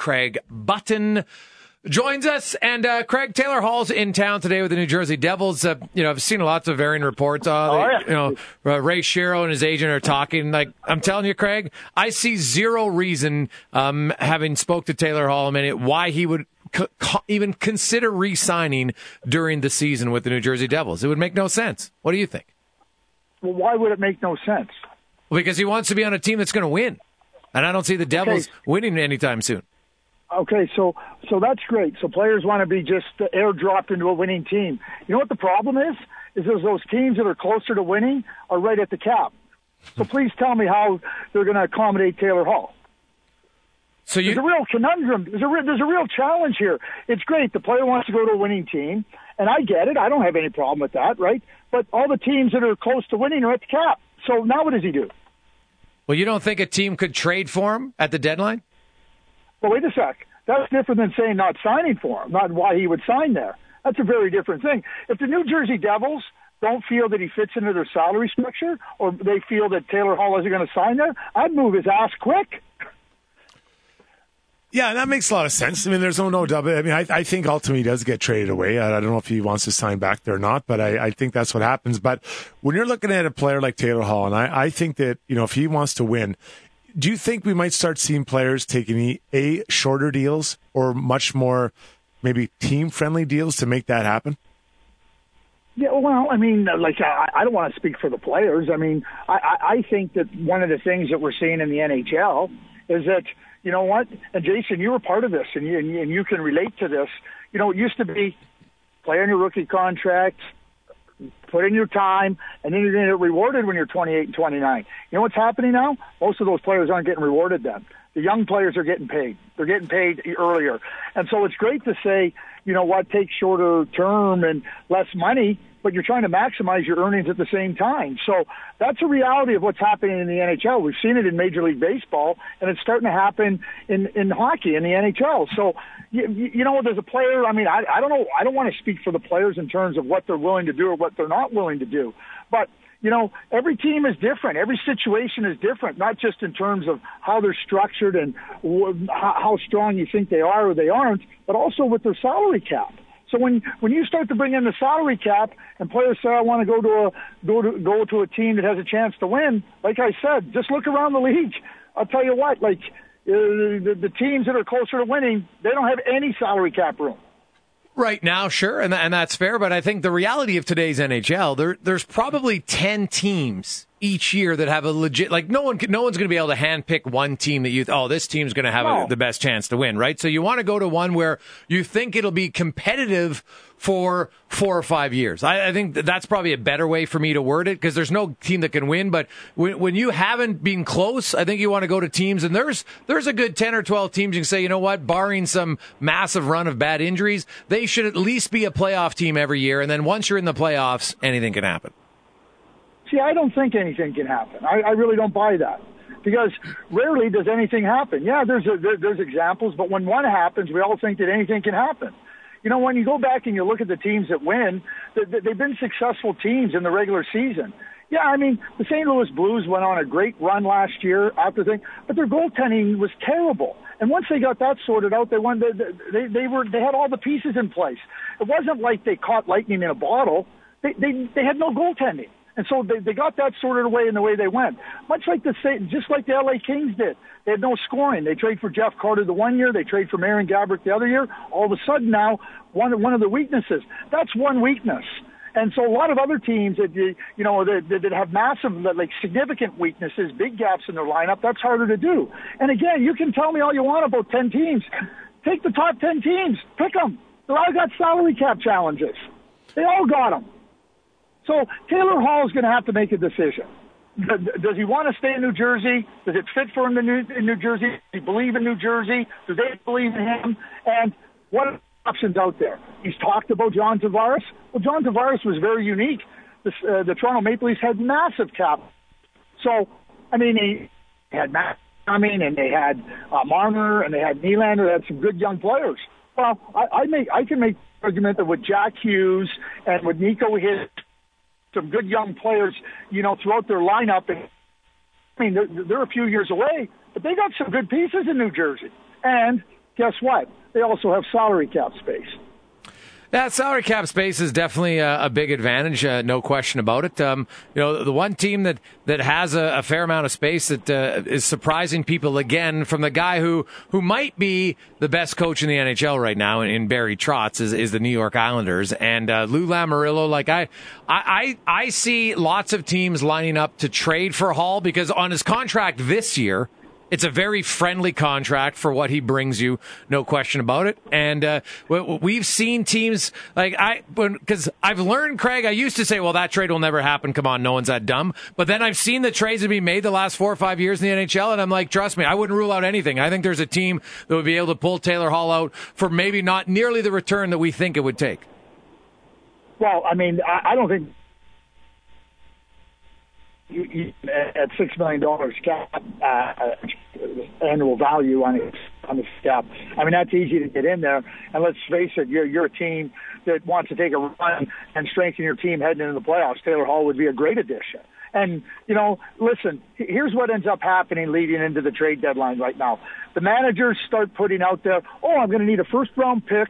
Craig Button joins us. And Craig, Taylor Hall's in town today with the New Jersey Devils. I've seen lots of varying reports. Ray Shero and his agent are talking. Like, I'm telling you, Craig, I see zero reason, having spoke to Taylor Hall a minute, why he would even consider re-signing during the season with the New Jersey Devils. It would make no sense. What do you think? Well, why would it make no sense? Well, because he wants to be on a team that's going to win. And I don't see the Devils winning anytime soon. Okay, so that's great. So players want to be just airdropped into a winning team. You know what the problem is? Is those teams that are closer to winning are right at the cap. So please tell me how they're going to accommodate Taylor Hall. So there's a real conundrum. There's a real challenge here. It's great. The player wants to go to a winning team, and I get it. I don't have any problem with that, right? But all the teams that are close to winning are at the cap. So now what does he do? Well, you don't think a team could trade for him at the deadline? Well, wait a sec. That's different than saying not signing for him, not why he would sign there. That's a very different thing. If the New Jersey Devils don't feel that he fits into their salary structure, or they feel that Taylor Hall isn't going to sign there, I'd move his ass quick. Yeah, that makes a lot of sense. I mean, there's no doubt. I mean, I think ultimately he does get traded away. I don't know if he wants to sign back there or not, but I think that's what happens. But when you're looking at a player like Taylor Hall, and I think that, if he wants to win, do you think we might start seeing players taking shorter deals or much more maybe team-friendly deals to make that happen? Yeah, well, I mean, I don't want to speak for the players. I mean, I think that one of the things that we're seeing in the NHL is that, you know what? And Jason, you were part of this, and you can relate to this. It used to be play on your rookie contract, put in your time, and then you're going to get rewarded when you're 28 and 29. You know what's happening now? Most of those players aren't getting rewarded then. The young players are getting paid. They're getting paid earlier. And so it's great to say, you know what, take shorter term and less money, but you're trying to maximize your earnings at the same time. So that's a reality of what's happening in the NHL. We've seen it in Major League Baseball, and it's starting to happen in hockey, in the NHL. So, there's a player, I mean, I don't know, I don't want to speak for the players in terms of what they're willing to do or what they're not willing to do. But, every team is different. Every situation is different, not just in terms of how they're structured and how strong you think they are or they aren't, but also with their salary cap. So when you start to bring in the salary cap and players say, I want to go to a team that has a chance to win, like I said, just look around the league. I'll tell you what, the teams that are closer to winning, they don't have any salary cap room. Right now, sure, and that's fair, but I think the reality of today's NHL, there's probably 10 teams each year that have a legit, no one's going to be able to handpick one team that this team's going to have the best chance to win, right? So you want to go to one where you think it'll be competitive for 4 or 5 years. I think that's probably a better way for me to word it, because there's no team that can win, but when you haven't been close, I think you want to go to teams, and there's a good 10 or 12 teams you can say, you know what, barring some massive run of bad injuries, they should at least be a playoff team every year, and then once you're in the playoffs, anything can happen. See, I don't think anything can happen. I really don't buy that, because rarely does anything happen. Yeah, there's examples, but when one happens, we all think that anything can happen. When you go back and you look at the teams that win, they've been successful teams in the regular season. Yeah, I mean, the St. Louis Blues went on a great run last year but their goaltending was terrible. And once they got that sorted out, they won. They had all the pieces in place. It wasn't like they caught lightning in a bottle. They had no goaltending. And so they got that sorted away in the way they went. Just like the LA Kings did. They had no scoring. They trade for Jeff Carter the one year. They trade for Marian Gaborik the other year. All of a sudden now, one of the weaknesses. That's one weakness. And so a lot of other teams that have massive, significant weaknesses, big gaps in their lineup, that's harder to do. And again, you can tell me all you want about 10 teams. Take the top 10 teams. Pick them. They all got salary cap challenges. They all got them. So Taylor Hall is going to have to make a decision. Does he want to stay in New Jersey? Does it fit for him in New Jersey? Does he believe in New Jersey? Do they believe in him? And what are the options out there? He's talked about John Tavares. Well, John Tavares was very unique. The Toronto Maple Leafs had massive cap. So, I mean, they had Matt coming, and they had Marner, and they had Nylander. They had some good young players. Well, I can make the argument that with Jack Hughes and with Nico Hitt, some good young players, throughout their lineup. And, I mean, they're a few years away, but they got some good pieces in New Jersey. And guess what? They also have salary cap space. That salary cap space is definitely a big advantage, no question about it. The one team that has a fair amount of space that is surprising people again, from the guy who might be the best coach in the NHL right now in Barry Trotz is the New York Islanders. And Lou Lamoriello, like I see lots of teams lining up to trade for Hall because on his contract this year, it's a very friendly contract for what he brings you, no question about it. And we've seen teams because I've learned, Craig, I used to say, well, that trade will never happen. Come on, no one's that dumb. But then I've seen the trades that be made the last 4 or 5 years in the NHL, and I'm like, trust me, I wouldn't rule out anything. I think there's a team that would be able to pull Taylor Hall out for maybe not nearly the return that we think it would take. Well, I mean, I don't think at $6 million cap annual value on the cap. I mean, that's easy to get in there. And let's face it, you're a team that wants to take a run and strengthen your team heading into the playoffs. Taylor Hall would be a great addition. And, listen, here's what ends up happening leading into the trade deadline right now. The managers start putting out there, I'm going to need a first-round pick,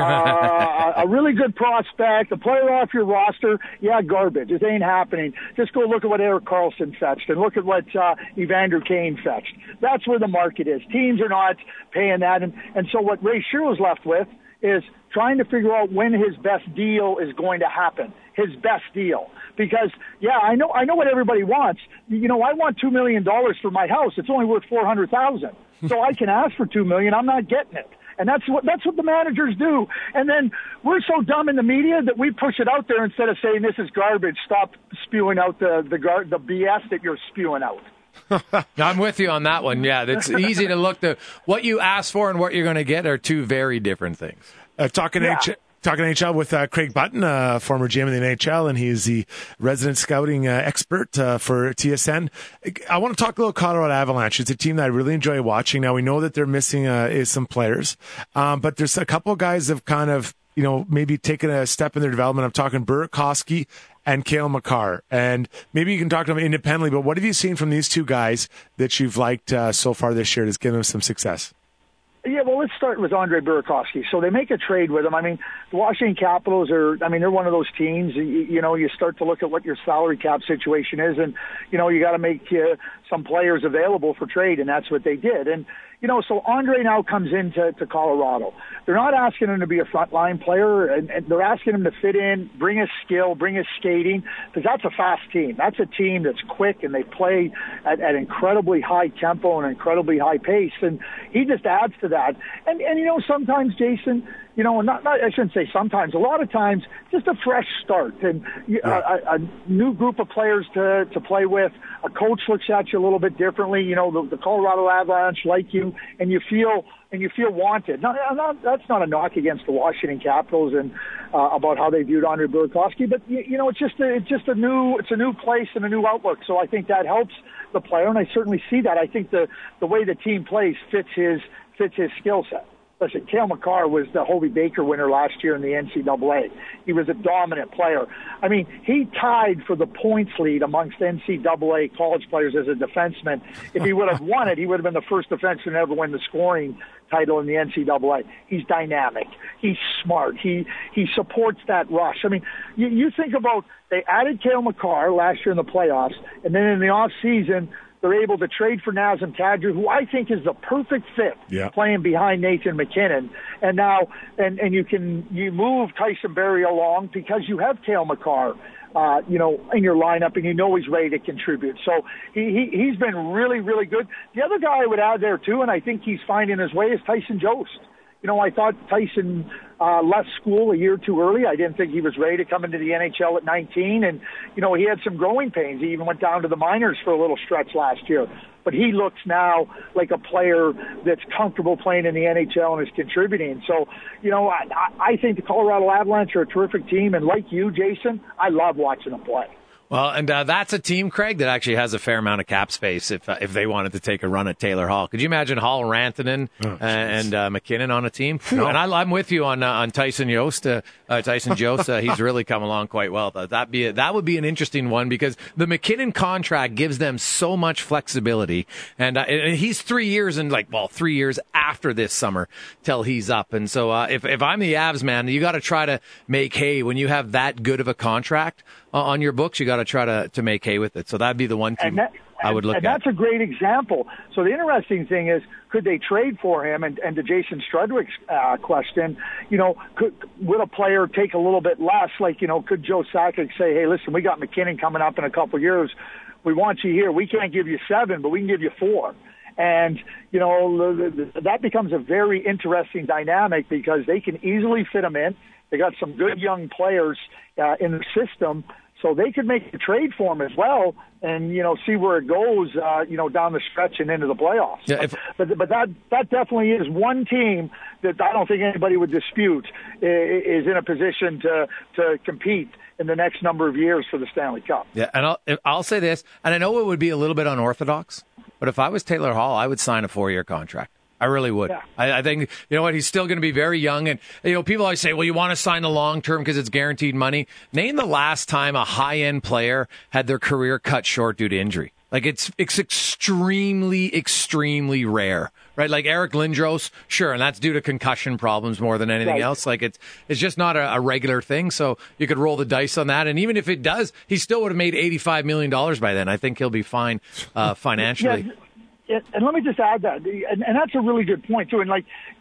a really good prospect, a player off your roster. Yeah, garbage. It ain't happening. Just go look at what Erik Karlsson fetched and look at what Evander Kane fetched. That's where the market is. Teams are not paying that. And so what Ray Shero is left with is trying to figure out when his best deal is going to happen. His best deal. Because, I know what everybody wants. I want $2 million for my house. It's only worth $400,000. So I can ask for $2 million. I'm not getting it. And that's what the managers do. And then we're so dumb in the media that we push it out there instead of saying this is garbage. Stop spewing out the BS that you're spewing out. I'm with you on that one. Yeah, it's easy to look to what you ask for and what you're going to get are two very different things. Talking NHL with Craig Button, former GM in the NHL, and he's the resident scouting expert for TSN. I want to talk a little Colorado Avalanche. It's a team that I really enjoy watching. Now, we know that they're missing some players, but there's a couple of guys that have kind of, maybe taken a step in their development. I'm talking Burakovsky and Cale Makar. And maybe you can talk to them independently, but what have you seen from these two guys that you've liked so far this year that's given them some success? Yeah, well, let's start with Andre Burakovsky. So they make a trade with him. I mean, the Washington Capitals they're one of those teams, you start to look at what your salary cap situation is, and, you got to make some players available for trade, and that's what they did. And, so Andre now comes into Colorado. They're not asking him to be a frontline player, and they're asking him to fit in, bring his skill, bring his skating, because that's a fast team. That's a team that's quick, and they play at incredibly high tempo and incredibly high pace, and he just adds to that. And sometimes, Jason, I shouldn't say sometimes, a lot of times, just a fresh start and a new group of players to play with. A coach looks at you a little bit differently. The Colorado Avalanche like you, and you feel wanted. Now, that's not a knock against the Washington Capitals and about how they viewed Andre Burakovsky, but it's a new place and a new outlook. So I think that helps the player, and I certainly see that. I think the way the team plays fits his skill set. Listen, Cale Makar was the Hobey Baker winner last year in the NCAA. He was a dominant player. I mean, he tied for the points lead amongst NCAA college players as a defenseman. If he would have won it, he would have been the first defenseman to ever win the scoring title in the NCAA. He's dynamic. He's smart. He supports that rush. I mean, you think about, they added Cale Makar last year in the playoffs, and then in the off season, they're able to trade for Nazem Kadri, who I think is the perfect fit playing behind Nathan McKinnon. And now, and you move Tyson Barrie along because you have Cale Makar, in your lineup, and he's ready to contribute. So he's been really, really good. The other guy I would add there too, and I think he's finding his way, is Tyson Jost. I thought Tyson left school a year too early. I didn't think he was ready to come into the NHL at 19. And, he had some growing pains. He even went down to the minors for a little stretch last year. But he looks now like a player that's comfortable playing in the NHL and is contributing. So, I think the Colorado Avalanche are a terrific team. And like you, Jason, I love watching them play. Well, and that's a team, Craig, that actually has a fair amount of cap space if they wanted to take a run at Taylor Hall. Could you imagine Hall, Rantanen, and McKinnon on a team? No. And I'm with you on Tyson Jost. Tyson Jost, he's really come along quite well. That would be an interesting one because the McKinnon contract gives them so much flexibility. And he's 3 years and 3 years after this summer till he's up. And so if I'm the Avs, man, you got to try to make hay when you have that good of a contract on your books. You got to try to make hay with it. So that'd be the one team I would look at. And that's a great example. So the interesting thing is, could they trade for him? And to Jason Strudwick's question, would a player take a little bit less? Could Joe Sakic say, hey, listen, we got McKinnon coming up in a couple of years. We want you here. We can't give you 7, but we can give you 4. And, that becomes a very interesting dynamic because they can easily fit him in. They got some good young players in the system, so they could make a trade for him as well and, see where it goes, down the stretch and into the playoffs. Yeah, but that definitely is one team that I don't think anybody would dispute is in a position to compete in the next number of years for the Stanley Cup. Yeah, and I'll say this, and I know it would be a little bit unorthodox, but if I was Taylor Hall, I would sign a 4-year contract. I really would. Yeah. I think, he's still going to be very young. And, people always say, well, you want to sign the long term because it's guaranteed money. Name the last time a high-end player had their career cut short due to injury. It's extremely, extremely rare, right? Like Eric Lindros, sure, and that's due to concussion problems more than anything else. It's just not a regular thing, so you could roll the dice on that. And even if it does, he still would have made $85 million by then. I think he'll be fine financially. Yeah. And let me just add that, and that's a really good point too. And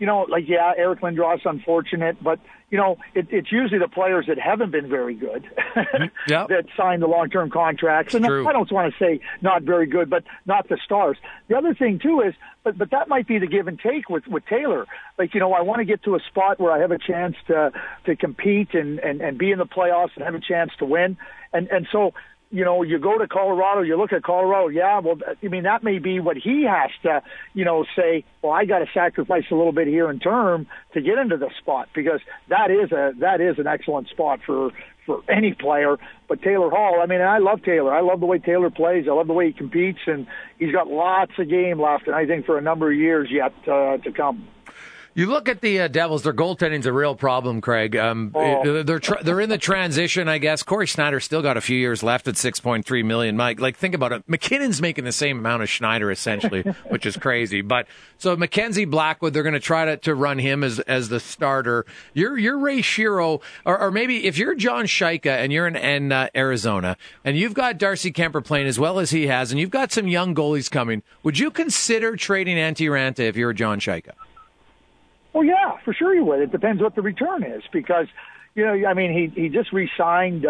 Eric Lindros, unfortunate, but it's usually the players that haven't been very good that sign the long-term contracts. And I don't want to say not very good, but not the stars. The other thing too is, but that might be the give and take with Taylor. I want to get to a spot where I have a chance to compete and be in the playoffs and have a chance to win, and so. You go to Colorado, you look at Colorado, that may be what he has to, say, well, I got to sacrifice a little bit here in term to get into the spot because that is an excellent spot for any player. But Taylor Hall, I love Taylor. I love the way Taylor plays. I love the way he competes, and he's got lots of game left, and I think for a number of years yet to come. You look at the Devils, their goaltending's a real problem, Craig. They're in the transition, I guess. Corey Schneider's still got a few years left at $6.3 million. Mike, think about it. McKinnon's making the same amount as Schneider, essentially, which is crazy. But so Mackenzie Blackwood, they're going to try to run him as the starter. You're Ray Shero, or maybe if you're John Shaika and you're in Arizona, and you've got Darcy Kemper playing as well as he has, and you've got some young goalies coming, would you consider trading Antti Raanta if you're John Shaika? Well, yeah, for sure you would. It depends what the return is because, he just re-signed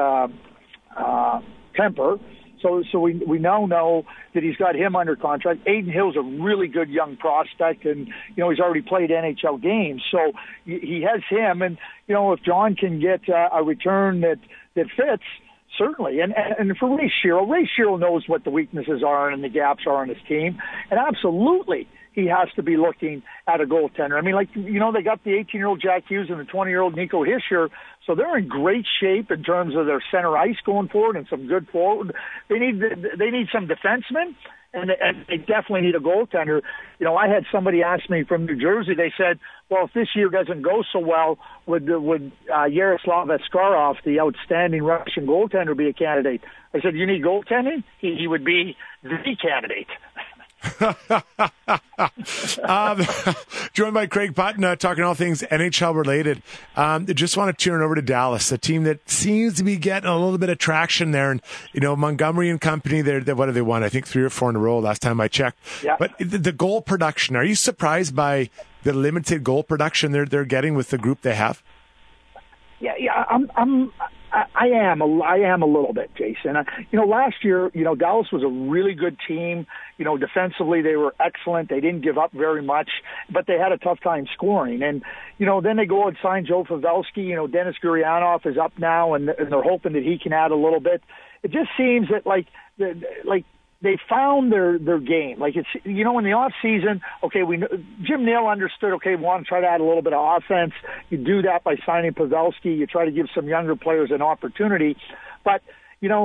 Kemper, so we now know that he's got him under contract. Aiden Hill's a really good young prospect, and he's already played NHL games, so he has him. And if John can get a return that fits. Certainly, and for Ray Shero knows what the weaknesses are and the gaps are in his team, and absolutely he has to be looking at a goaltender. They got the 18-year-old Jack Hughes and the 20-year-old Nico Hischier, so they're in great shape in terms of their center ice going forward and some good forward. They need some defensemen. And they definitely need a goaltender. I had somebody ask me from New Jersey. They said, well, if this year doesn't go so well, would Yaroslav Askarov, the outstanding Russian goaltender, be a candidate? I said, you need goaltending? He would be the candidate. Joined by Craig Button, talking all things NHL related. Just want to turn over to Dallas, a team that seems to be getting a little bit of traction there. And Montgomery and company, what have they won? I think 3 or 4 in a row last time I checked. Yeah. But the goal production, are you surprised by the limited goal production they're getting with the group they have? Yeah, I am a little bit, Jason. Last year, Dallas was a really good team. Defensively, they were excellent. They didn't give up very much, but they had a tough time scoring. And, then they go and sign Joe Pavelski. Dennis Gurianov is up now, and they're hoping that he can add a little bit. It just seems that, they found their game. In the off season, Jim Nill understood, we want to try to add a little bit of offense. You do that by signing Pavelski. You try to give some younger players an opportunity. But,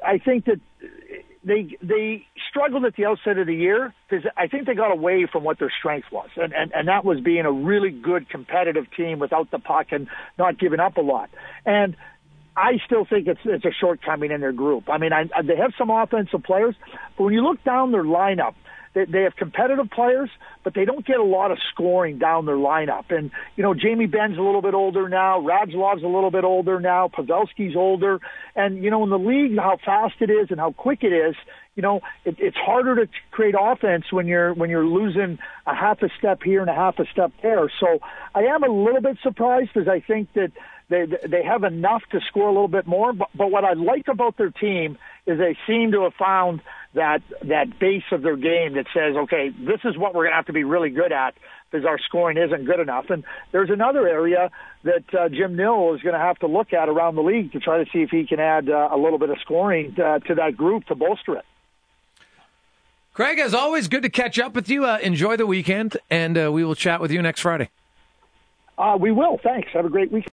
I think that they struggled at the outset of the year because I think they got away from what their strength was, and that was being a really good competitive team without the puck and not giving up a lot. And I still think it's a shortcoming in their group. I mean, they have some offensive players, but when you look down their lineup, they have competitive players, but they don't get a lot of scoring down their lineup. And, Jamie Benn's a little bit older now. Radulov's a little bit older now. Pavelski's older. And, in the league, how fast it is and how quick it is, it's harder to create offense when you're losing a half a step here and a half a step there. So I am a little bit surprised because I think that they have enough to score a little bit more. But what I like about their team is they seem to have found that base of their game that says, okay, this is what we're going to have to be really good at because our scoring isn't good enough. And there's another area that Jim Nill is going to have to look at around the league to try to see if he can add a little bit of scoring to that group to bolster it. Craig, as always, good to catch up with you. Enjoy the weekend, and we will chat with you next Friday. We will. Thanks. Have a great weekend.